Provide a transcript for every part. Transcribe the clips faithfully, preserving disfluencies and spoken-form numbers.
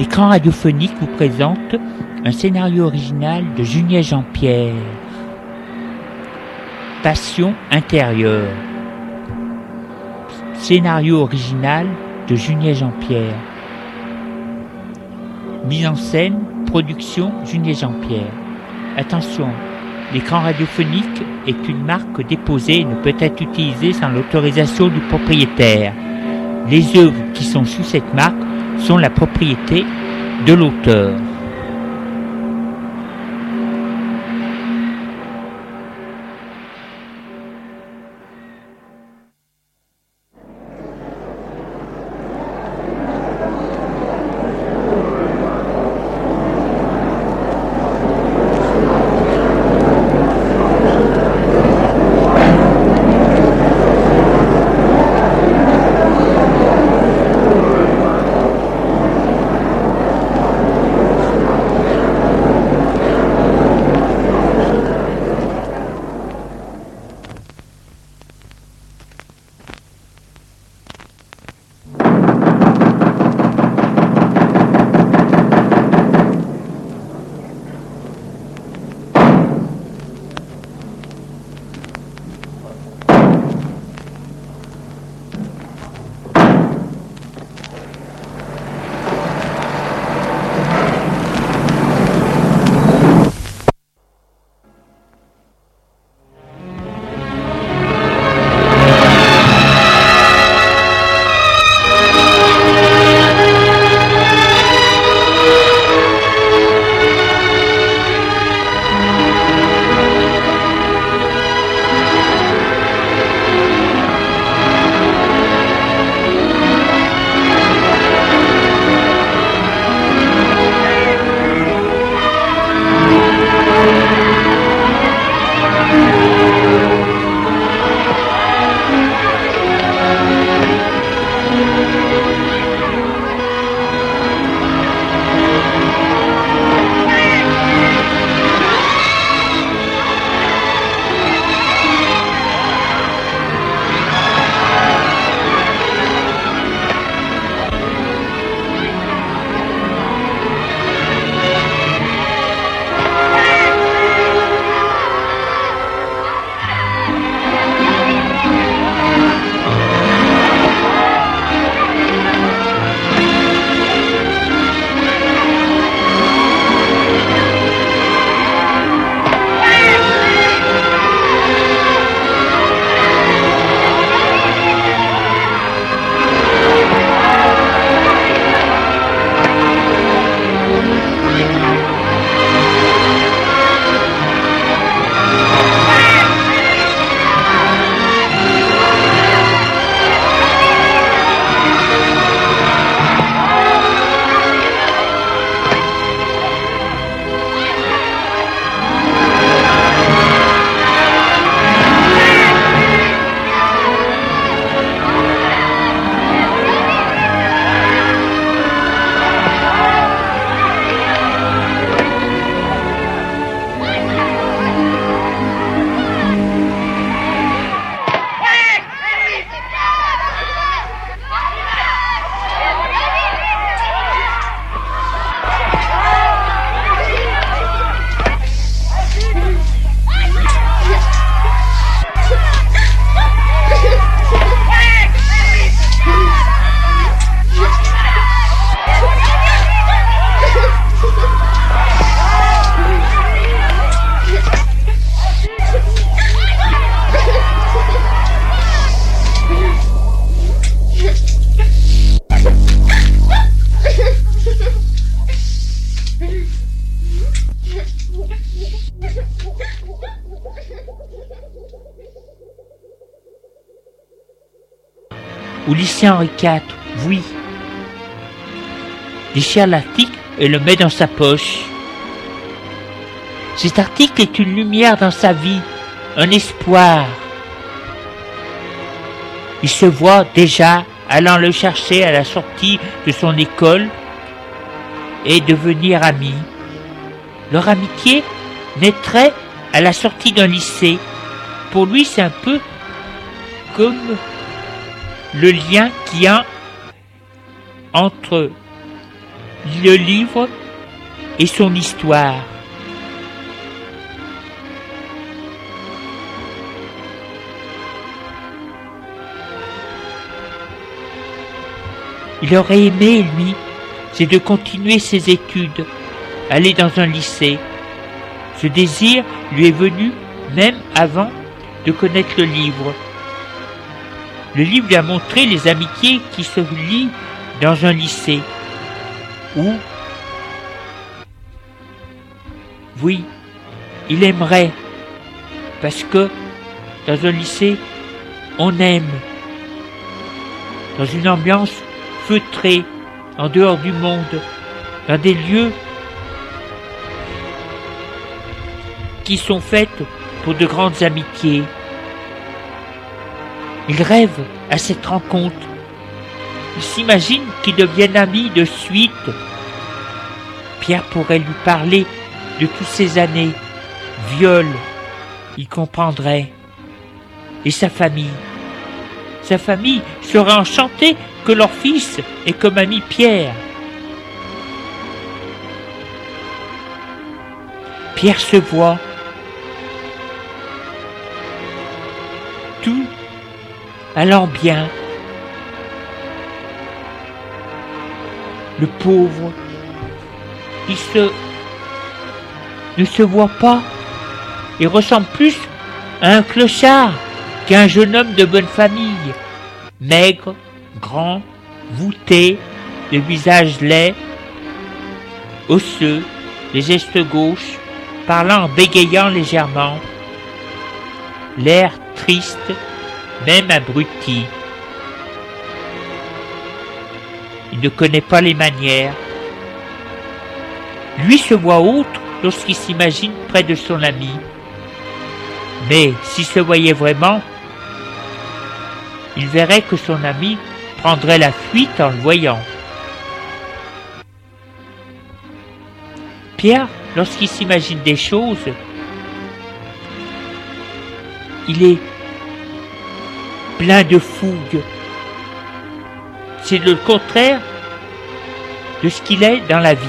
L'écran radiophonique vous présente un scénario original de Junier Jean-Pierre. Passion intérieure. Scénario original de Junier Jean-Pierre. Mise en scène, production Junier Jean-Pierre. Attention, l'écran radiophonique est une marque déposée et ne peut être utilisée sans l'autorisation du propriétaire. Les œuvres qui sont sous cette marque sont la propriété de l'auteur. Au lycée Henri quatre, oui. Déchire l'article et le met dans sa poche. Cet article est une lumière dans sa vie, un espoir. Il se voit déjà allant le chercher à la sortie de son école et devenir amis. Leur amitié naîtrait à la sortie d'un lycée. Pour lui, c'est un peu comme le lien qu'il y a entre le livre et son histoire. Il aurait aimé, lui, c'est de continuer ses études, aller dans un lycée. Ce désir lui est venu même avant de connaître le livre. Le livre lui a montré les amitiés qui se lient dans un lycée. Où, oui, il aimerait, parce que dans un lycée, on aime. Dans une ambiance feutrée, en dehors du monde, dans des lieux qui sont faits pour de grandes amitiés. Il rêve à cette rencontre. Il s'imagine qu'ils deviennent amis de suite. Pierre pourrait lui parler de toutes ces années. Viol, il comprendrait. Et sa famille. Sa famille serait enchantée que leur fils est comme ami Pierre. Pierre se voit. Tout allant bien. Le pauvre, il se, ne se voit pas et ressemble plus à un clochard qu'à un jeune homme de bonne famille, maigre, grand, voûté, le visage laid, osseux, les gestes gauches, parlant en bégayant légèrement, l'air triste, même abruti. Il ne connaît pas les manières. Lui se voit autre lorsqu'il s'imagine près de son ami. Mais s'il se voyait vraiment, il verrait que son ami prendrait la fuite en le voyant. Pierre, lorsqu'il s'imagine des choses, il est plein de fougue. C'est le contraire de ce qu'il est dans la vie.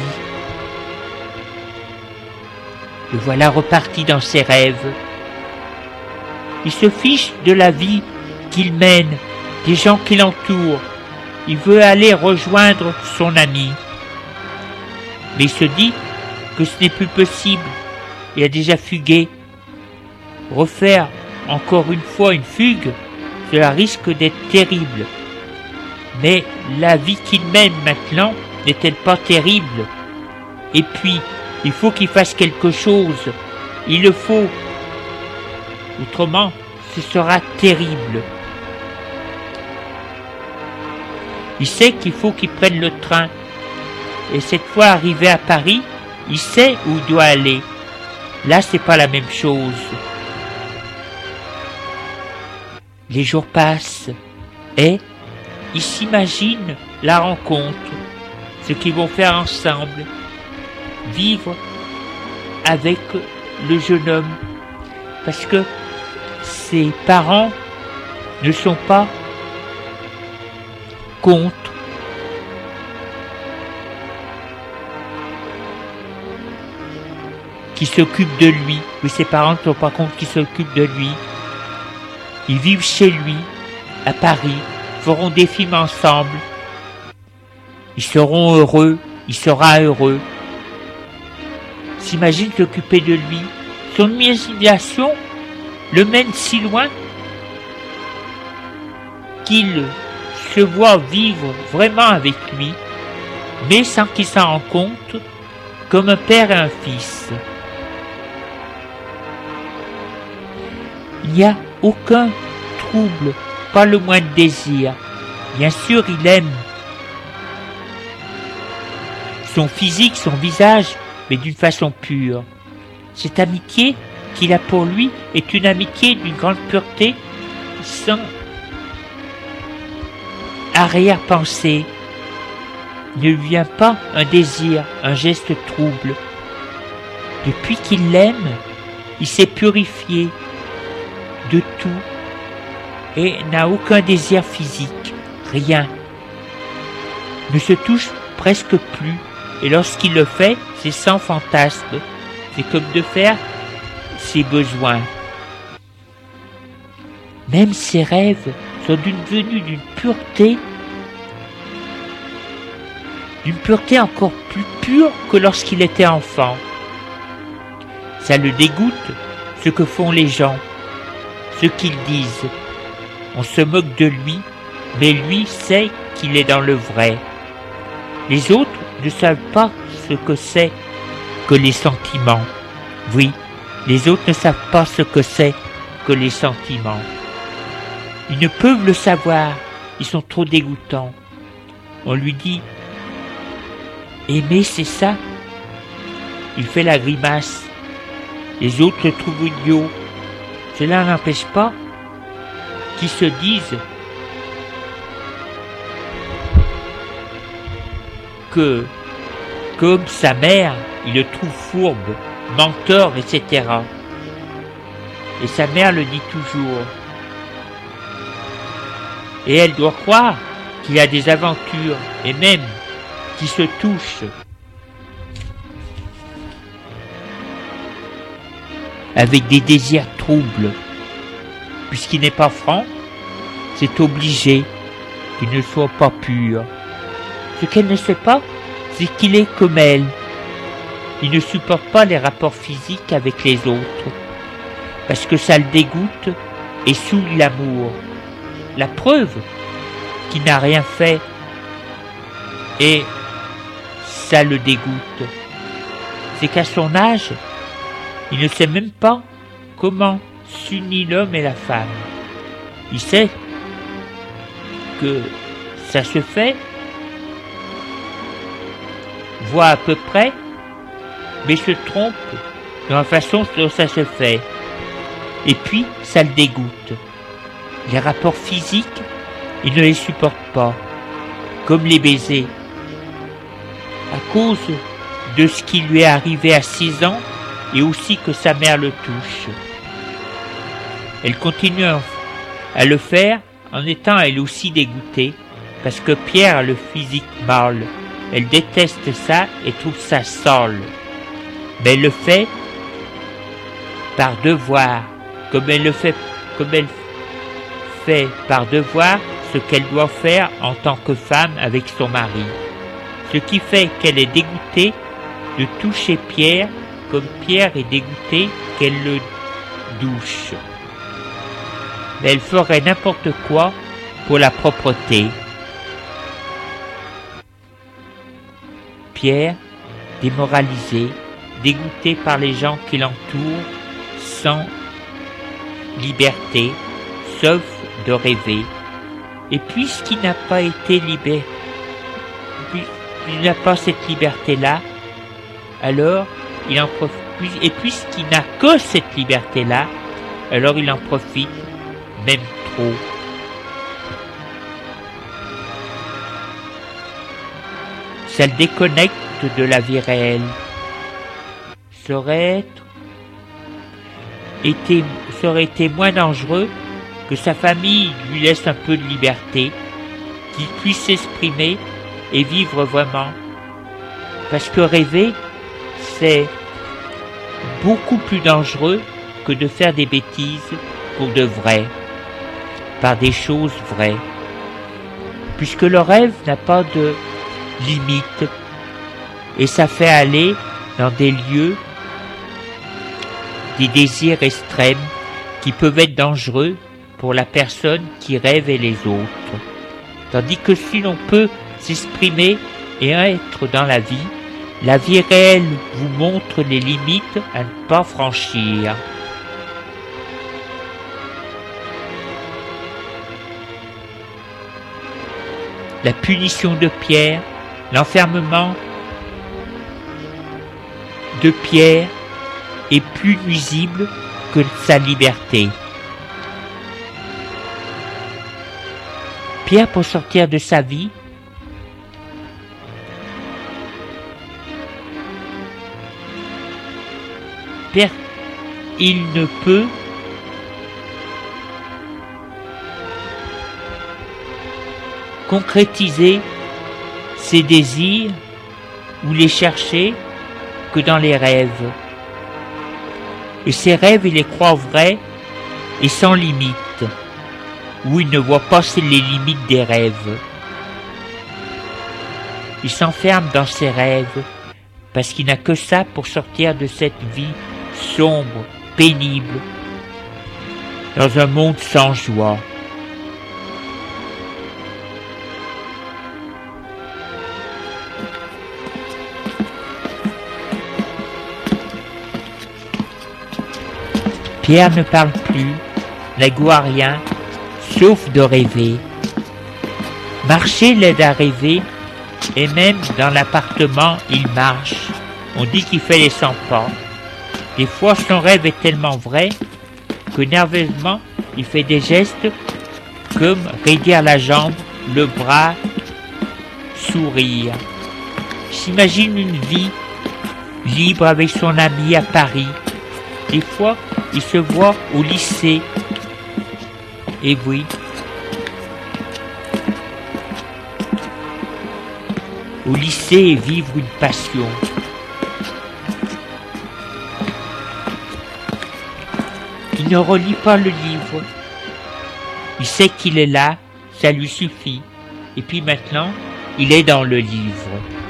Le voilà reparti dans ses rêves. Il se fiche de la vie qu'il mène, des gens qui l'entourent. Il veut aller rejoindre son ami. Mais il se dit que ce n'est plus possible. Il a déjà fugué. Refaire encore une fois une fugue, cela risque d'être terrible. Mais la vie qu'il mène maintenant n'est-elle pas terrible? Et puis, il faut qu'il fasse quelque chose. Il le faut. Autrement, ce sera terrible. Il sait qu'il faut qu'il prenne le train. Et cette fois arrivé à Paris, il sait où il doit aller. Là, c'est pas la même chose. Les jours passent et ils s'imaginent la rencontre, ce qu'ils vont faire ensemble, vivre avec le jeune homme, parce que ses parents ne sont pas contre. Qui s'occupe de lui. Oui, ses parents ne sont pas contre qui s'occupent de lui. Ils vivent chez lui, à Paris, feront des films ensemble. Ils seront heureux, il sera heureux. S'imagine s'occuper de lui. Son imagination le mène si loin qu'il se voit vivre vraiment avec lui, mais sans qu'il s'en rende compte, comme un père et un fils. Il n'y a aucun trouble, pas le moindre désir. Bien sûr, il aime son physique, son visage, mais d'une façon pure. Cette amitié qu'il a pour lui est une amitié d'une grande pureté, sans arrière-pensée. Il ne lui vient pas un désir, un geste trouble. Depuis qu'il l'aime, il s'est purifié de tout et n'a aucun désir physique, rien. Ne se touche presque plus, Et lorsqu'il le fait, c'est sans fantasme. C'est comme de faire ses besoins. Même ses rêves sont devenus d'une pureté, d'une pureté encore plus pure que lorsqu'il était enfant. Ça le dégoûte, ce que font les gens, ce qu'ils disent. On se moque de lui, mais lui sait qu'il est dans le vrai. Les autres ne savent pas ce que c'est que les sentiments. Oui, les autres ne savent pas ce que c'est que les sentiments. Ils ne peuvent le savoir, ils sont trop dégoûtants. On lui dit « Aimer, c'est ça ?» Il fait la grimace. Les autres le trouvent idiot. Cela n'empêche pas qu'ils se disent que, comme sa mère, il le trouve fourbe, menteur, et cetera. Et sa mère le dit toujours. Et elle doit croire qu'il a des aventures, et même qu'il se touche. Avec des désirs troubles. Puisqu'il n'est pas franc, c'est obligé qu'il ne soit pas pur. Ce qu'elle ne sait pas, c'est qu'il est comme elle. Il ne supporte pas les rapports physiques avec les autres, parce que ça le dégoûte et souille l'amour. La preuve qu'il n'a rien fait et ça le dégoûte, c'est qu'à son âge, il ne sait même pas comment s'unit l'homme et la femme. Il sait que ça se fait, voit à peu près, mais se trompe dans la façon dont ça se fait. Et puis, ça le dégoûte. Les rapports physiques, il ne les supporte pas, comme les baisers. À cause de ce qui lui est arrivé à six ans, et aussi que sa mère le touche. Elle continue à le faire en étant elle aussi dégoûtée, parce que Pierre a le physique mâle. Elle déteste ça et trouve ça sale. Mais elle le fait par devoir, comme elle le fait, comme elle fait par devoir ce qu'elle doit faire en tant que femme avec son mari. Ce qui fait qu'elle est dégoûtée de toucher Pierre, comme Pierre est dégoûté qu'elle le douche. Mais elle ferait n'importe quoi pour la propreté. Pierre, démoralisé, dégoûté par les gens qui l'entourent, sans liberté, sauf de rêver. Et puisqu'il n'a pas été libéré, puisqu'il n'a pas cette liberté-là, alors il en profite. Et puisqu'il n'a que cette liberté-là, alors il en profite, même trop. Ça le déconnecte de la vie réelle. Ça aurait être, été, ça aurait été moins dangereux que sa famille lui laisse un peu de liberté, qu'il puisse s'exprimer et vivre vraiment. Parce que rêver, c'est beaucoup plus dangereux que de faire des bêtises pour de vrai, par des choses vraies. Puisque le rêve n'a pas de limite, et ça fait aller dans des lieux des désirs extrêmes qui peuvent être dangereux pour la personne qui rêve et les autres. Tandis que si l'on peut s'exprimer et être dans la vie, la vie réelle vous montre les limites à ne pas franchir. La punition de Pierre, l'enfermement de Pierre est plus nuisible que sa liberté. Pierre, pour sortir de sa vie, Pierre, il ne peut concrétiser ses désirs ou les chercher que dans les rêves. Et ces rêves, il les croit vrais et sans limite, où il ne voit pas les limites des rêves. Il s'enferme dans ses rêves parce qu'il n'a que ça pour sortir de cette vie sombre, pénible, dans un monde sans joie. Pierre ne parle plus, n'avoue à rien, sauf de rêver. Marcher l'aide à rêver, et même dans l'appartement, il marche. On dit qu'il fait les cent pas. Des fois, son rêve est tellement vrai que nerveusement, il fait des gestes comme raidir la jambe, le bras, sourire. Il s'imagine une vie libre avec son ami à Paris. Des fois, il se voit au lycée. Et oui, au lycée, vivre une passion. Il ne relit pas le livre. Il sait qu'il est là, ça lui suffit. Et puis maintenant, il est dans le livre.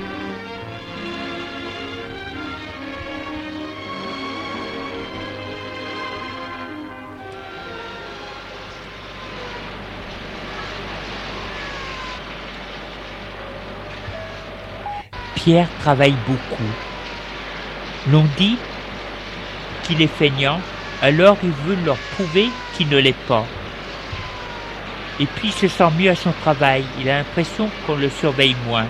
Pierre travaille beaucoup. L'on dit qu'il est feignant, alors il veut leur prouver qu'il ne l'est pas. Et puis il se sent mieux à son travail, il a l'impression qu'on le surveille moins.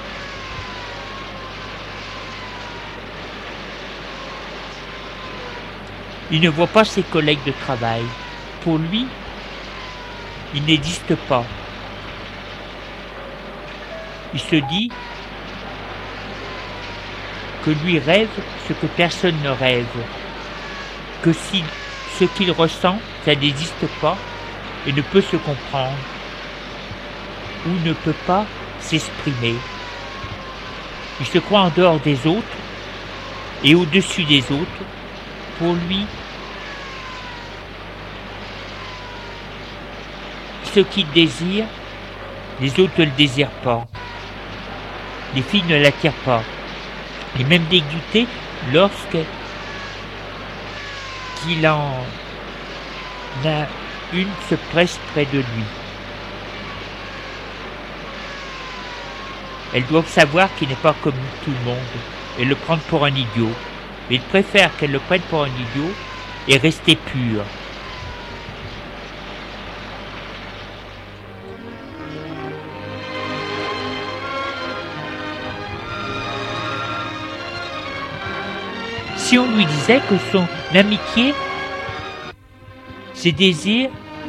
Il ne voit pas ses collègues de travail. Pour lui, il n'existe pas. Il se dit que lui rêve ce que personne ne rêve, que si ce qu'il ressent, ça n'existe pas et ne peut se comprendre, ou ne peut pas s'exprimer. Il se croit en dehors des autres et au-dessus des autres. Pour lui, ce qu'il désire, les autres ne le désirent pas. Les filles ne l'attirent pas. Et même dégoûté lorsque qu'il en a une se presse près de lui. Elles doivent savoir qu'il n'est pas comme tout le monde et le prendre pour un idiot. Mais il préfère qu'elles le prennent pour un idiot et rester pur. Si on lui disait que son amitié, ses désirs,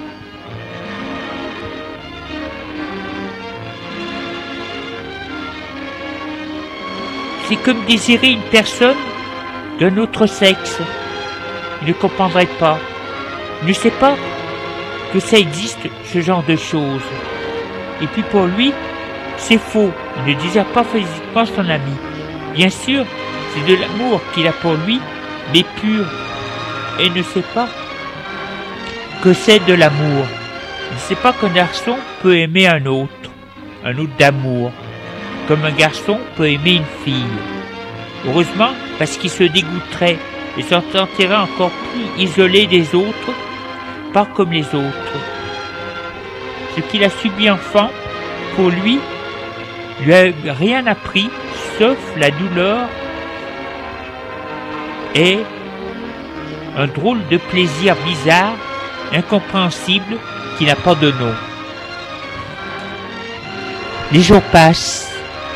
c'est comme désirer une personne d'un autre sexe, il ne comprendrait pas, il ne sait pas que ça existe, ce genre de choses. Et puis pour lui, c'est faux, il ne désire pas physiquement son ami. Bien sûr, c'est de l'amour qu'il a pour lui, mais pur, et ne sait pas que c'est de l'amour. Il ne sait pas qu'un garçon peut aimer un autre, un autre d'amour, comme un garçon peut aimer une fille. Heureusement, parce qu'il se dégoûterait et se sentirait encore plus isolé des autres, pas comme les autres. Ce qu'il a subi enfant, pour lui, lui a rien appris, sauf la douleur et un drôle de plaisir bizarre, incompréhensible, qui n'a pas de nom. Les jours passent.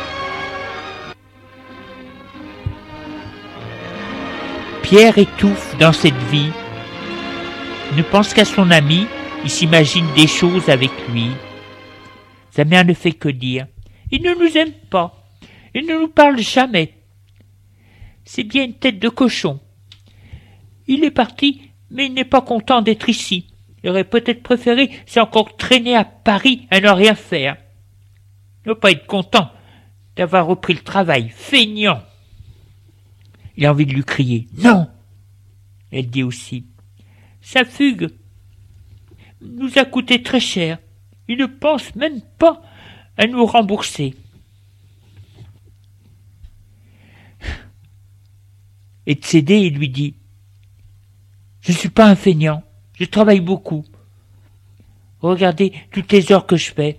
Pierre étouffe dans cette vie. Il ne pense qu'à son ami, il s'imagine des choses avec lui. Sa mère ne fait que dire « Il ne nous aime pas, il ne nous parle jamais. C'est bien une tête de cochon. Il est parti, mais il n'est pas content d'être ici. Il aurait peut-être préféré c'est encore traîner à Paris à ne rien faire. Il ne va pas être content d'avoir repris le travail. Feignant! Il a envie de lui crier. Non! Elle dit aussi. Sa fugue nous a coûté très cher. Il ne pense même pas à nous rembourser. Et de céder, il lui dit. Je ne suis pas un feignant. Je travaille beaucoup. Regardez toutes les heures que je fais.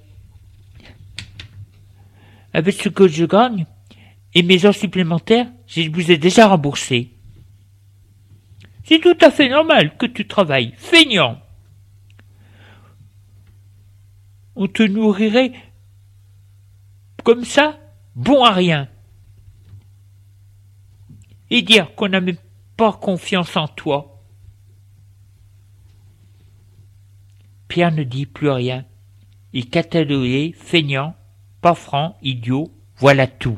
Avec ce que je gagne et mes heures supplémentaires, je vous ai déjà remboursé. C'est tout à fait normal que tu travailles, feignant. On te nourrirait comme ça, bon à rien. Et dire qu'on n'a même pas confiance en toi. Pierre ne dit plus rien. Il cataloguait, feignant, pas franc, idiot, voilà tout.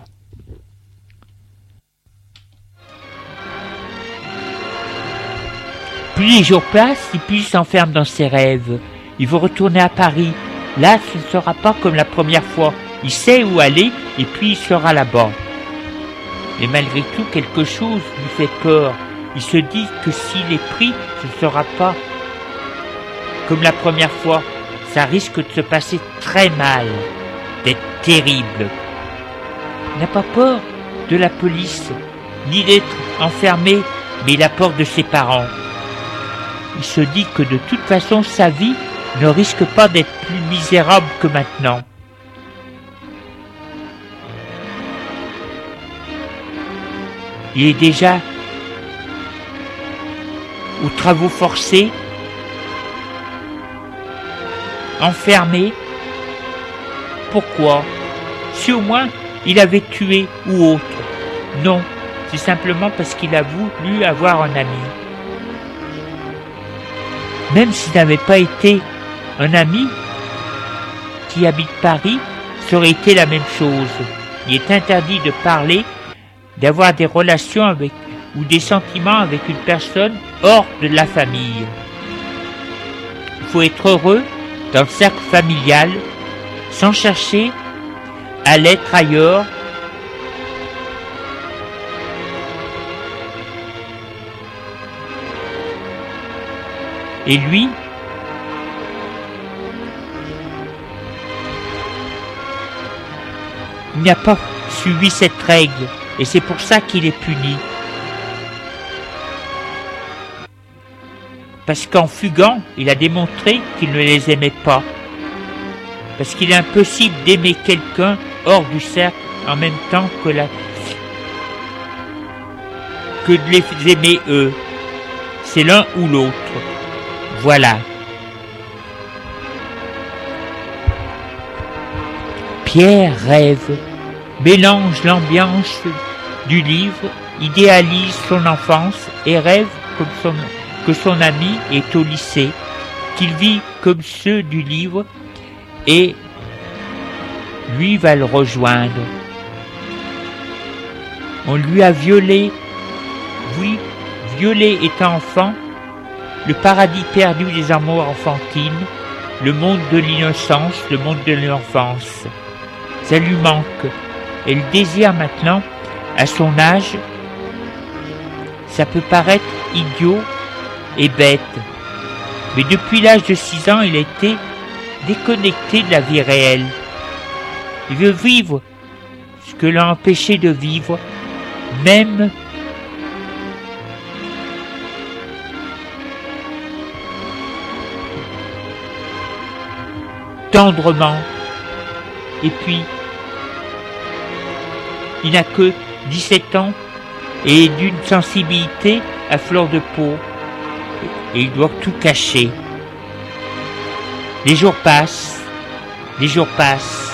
Plus les jours passent, et plus il s'enferme dans ses rêves. Il veut retourner à Paris. Là, ce ne sera pas comme la première fois. Il sait où aller, et puis il sera là-bas. Mais malgré tout, quelque chose lui fait peur. Il se dit que s'il est pris, ce ne sera pas comme la première fois. Ça risque de se passer très mal, d'être terrible. Il n'a pas peur de la police, ni d'être enfermé, mais il a peur de ses parents. Il se dit que de toute façon, sa vie ne risque pas d'être plus misérable que maintenant. Il est déjà aux travaux forcés, enfermé. Pourquoi? Si au moins il avait tué ou autre. Non, c'est simplement parce qu'il a voulu avoir un ami. Même s'il n'avait pas été un ami qui habite Paris, ça aurait été la même chose. Il est interdit de parler, d'avoir des relations avec ou des sentiments avec une personne hors de la famille. Il faut être heureux dans le cercle familial, sans chercher à l'être ailleurs. Et lui, il n'a pas suivi cette règle, et c'est pour ça qu'il est puni. Parce qu'en fuguant, il a démontré qu'il ne les aimait pas. Parce qu'il est impossible d'aimer quelqu'un hors du cercle en même temps que, la... que de les aimer eux. C'est l'un ou l'autre. Voilà. Pierre rêve, mélange l'ambiance du livre, idéalise son enfance et rêve comme son, que son ami est au lycée, qu'il vit comme ceux du livre et lui va le rejoindre. On lui a violé, oui, violé étant enfant, le paradis perdu des amours enfantines, le monde de l'innocence, le monde de l'enfance. Ça lui manque. Et le désir maintenant, à son âge, ça peut paraître idiot et bête. Mais depuis l'âge de six ans, il a été déconnecté de la vie réelle. Il veut vivre ce que l'a empêché de vivre, même tendrement. Et puis, il n'a que dix-sept ans et d'une sensibilité à fleur de peau. Et il doit tout cacher. Les jours passent, les jours passent.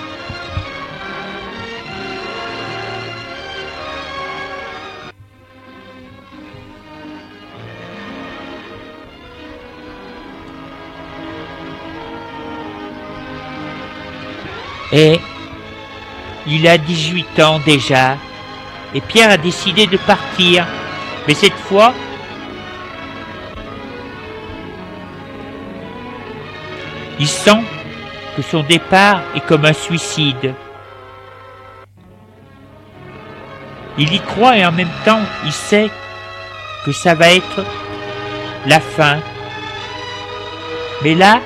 Et il a dix-huit ans déjà, et Pierre a décidé de partir, mais cette fois, il sent que son départ est comme un suicide. Il y croit et en même temps, il sait que ça va être la fin. Mais là,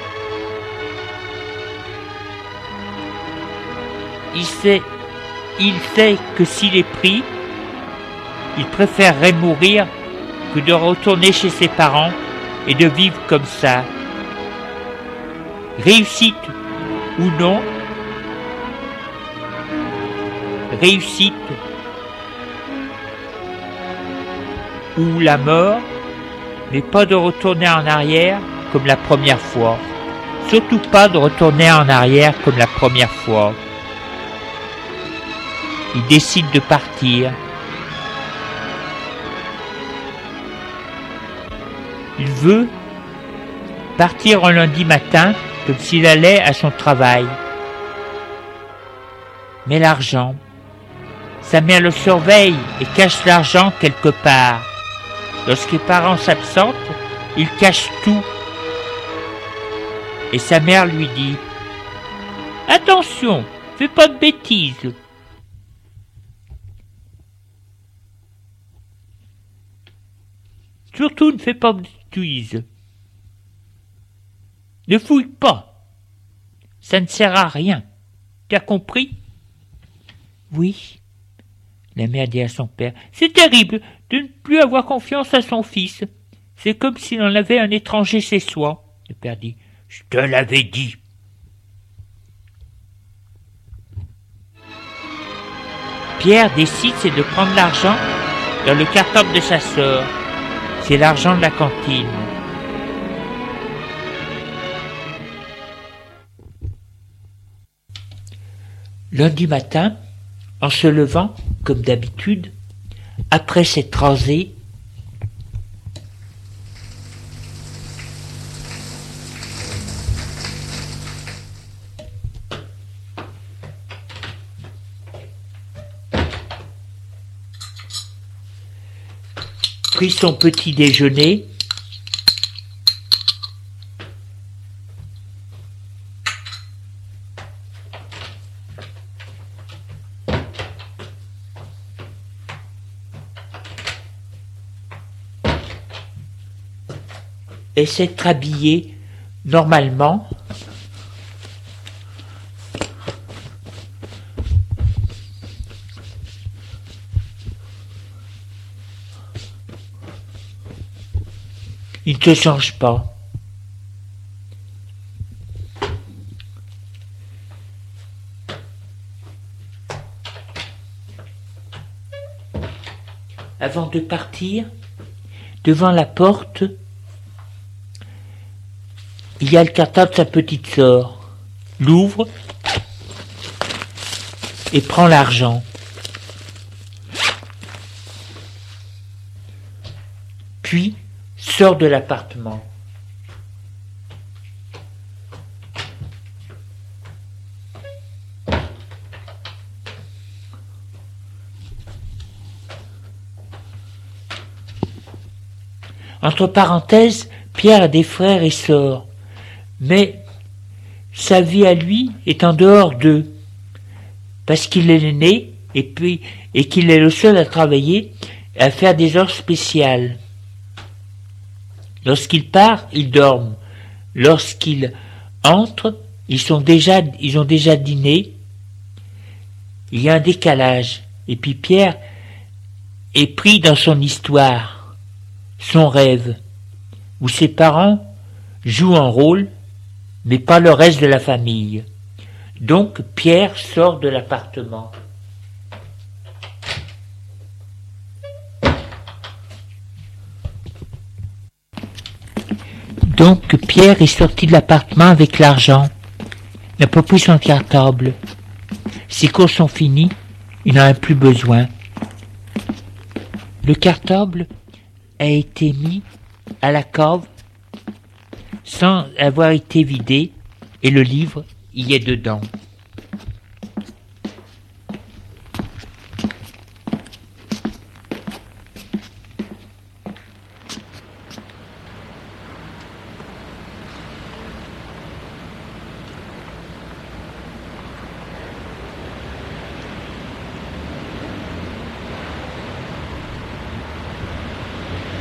il sait, il sait que s'il est pris, il préférerait mourir que de retourner chez ses parents et de vivre comme ça. Réussite ou non, réussite ou la mort, mais pas de retourner en arrière comme la première fois. Surtout pas de retourner en arrière comme la première fois. Il décide de partir. Il veut partir un lundi matin comme s'il allait à son travail. Mais l'argent, sa mère le surveille et cache l'argent quelque part. Lorsque les parents s'absentent, il cache tout. Et sa mère lui dit « Attention, fais pas de bêtises !» Surtout ne fais pas de bêtises. Ne fouille pas. Ça ne sert à rien. Tu as compris? Oui. La mère dit à son père, c'est terrible de ne plus avoir confiance à son fils. C'est comme s'il en avait un étranger chez soi. Le père dit, je te l'avais dit. Pierre décide c'est de prendre l'argent dans le cartable de sa sœur. C'est l'argent de la cantine. Lundi matin, en se levant, comme d'habitude, après s'être rasé, pris son petit déjeuner, et s'être habillé normalement, il ne se change pas. Avant de partir, devant la porte, il y a le cartable de sa petite sœur. L'ouvre et prend l'argent. Puis sort de l'appartement. Entre parenthèses, Pierre a des frères et sœurs, mais sa vie à lui est en dehors d'eux, parce qu'il est l'aîné et puis et qu'il est le seul à travailler et à faire des heures spéciales. Lorsqu'il part, ils dorment. Lorsqu'ils entrent, ils sont déjà, ils ont déjà dîné. Il y a un décalage. Et puis Pierre est pris dans son histoire, son rêve, où ses parents jouent un rôle, mais pas le reste de la famille. Donc Pierre sort de l'appartement. Donc Pierre est sorti de l'appartement avec l'argent. Il n'a pas pris son cartable. Ses courses sont finies, il n'en a plus besoin. Le cartable a été mis à la cave sans avoir été vidé et le livre y est dedans.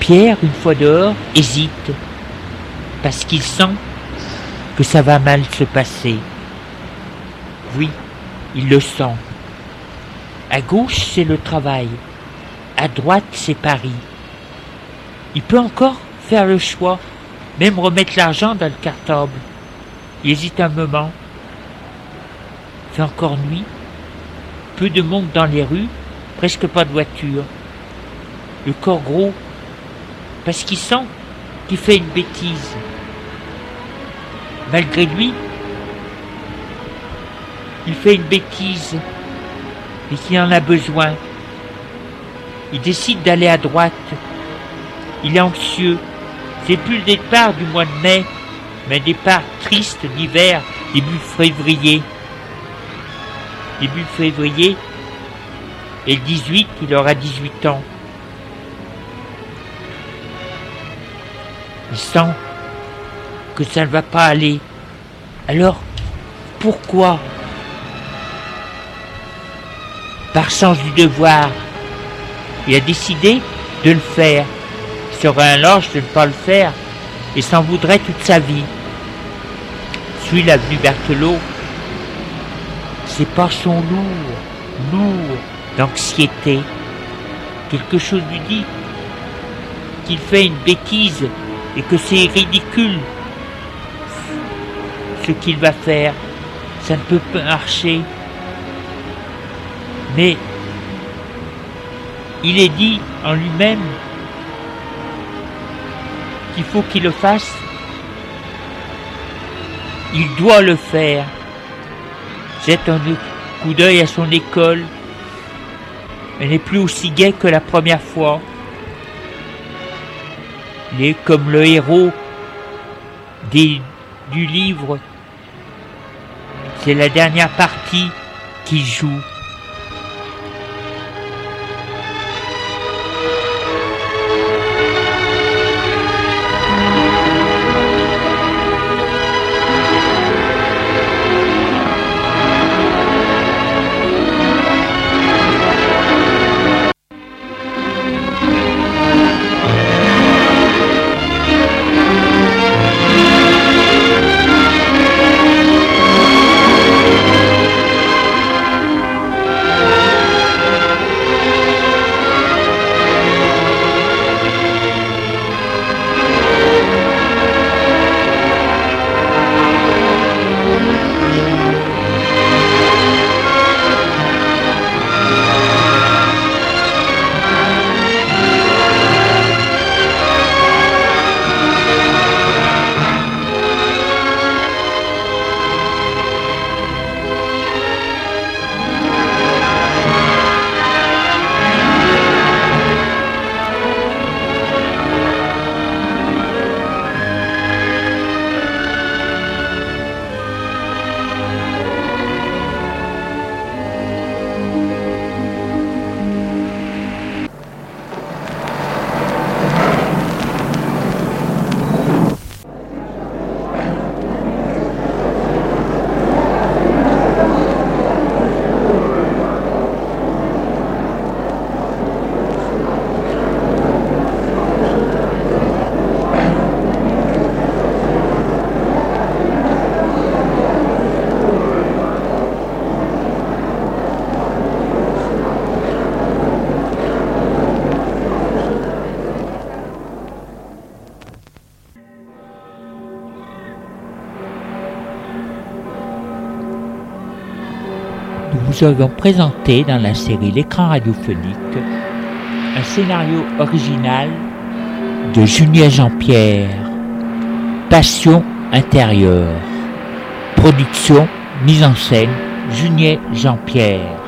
Pierre, une fois dehors, hésite, parce qu'il sent que ça va mal se passer. Oui, il le sent. À gauche, c'est le travail. À droite, c'est Paris. Il peut encore faire le choix, même remettre l'argent dans le cartable. Il hésite un moment. Il fait encore nuit. Peu de monde dans les rues, presque pas de voiture. Le corps gros, parce qu'il sent qu'il fait une bêtise. Malgré lui, il fait une bêtise et qu'il en a besoin. Il décide d'aller à droite. Il est anxieux. C'est plus le départ du mois de mai, mais un départ triste d'hiver, début février. Début février, et le dix-huit, il aura dix-huit ans. Il sent que ça ne va pas aller. Alors, pourquoi? Par sens du devoir, il a décidé de le faire. Il serait un lâche de ne pas le faire et s'en voudrait toute sa vie. Suit l'avenue Berthelot. C'est pas son lourd, lourd d'anxiété. Quelque chose lui dit qu'il fait une bêtise et que c'est ridicule ce qu'il va faire. Ça ne peut pas marcher. Mais il est dit en lui-même qu'il faut qu'il le fasse. Il doit le faire. Jette un coup d'œil à son école. Elle n'est plus aussi gaie que la première fois. Il est comme le héros des, du livre. C'est la dernière partie qu'il joue. Nous avons présenté dans la série L'écran radiophonique un scénario original de Junier Jean-Pierre, Passion intérieure. Production, mise en scène, Junier Jean-Pierre.